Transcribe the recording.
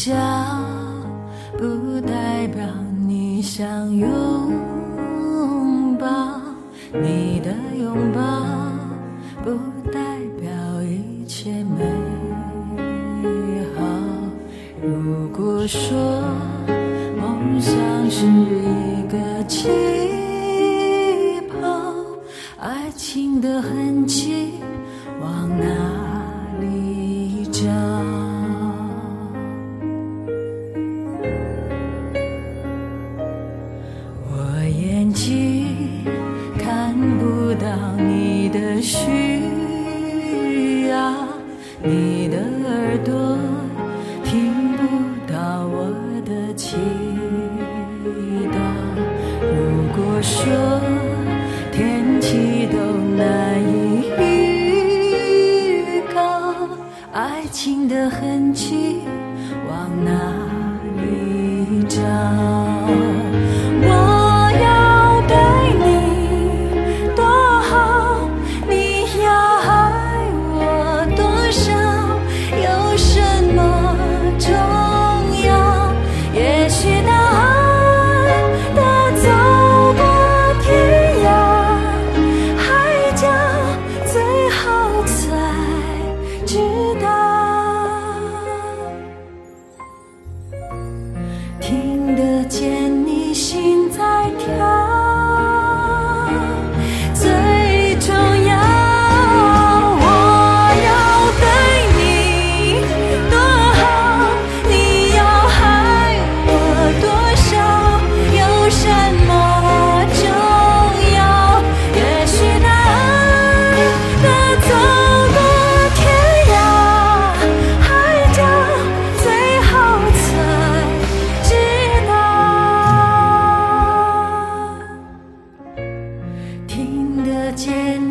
笑，不代表你想拥抱，你的拥抱不代表一切美好。如果说梦想是一个气泡，爱情的痕迹往哪里找？我眼睛看不到你的需要，你的耳朵听不到我的祈祷。如果说天气都难以预告，爱情的痕迹往哪里找？我要对你多好，你要爱我多少，有什么重要？也许答案的走过天涯海角，最后才知道。听得见你心在跳，最重要。我要对你多好，你要爱我多少，有什么重要？也许答案的走过天涯海角，最后才知道。听得见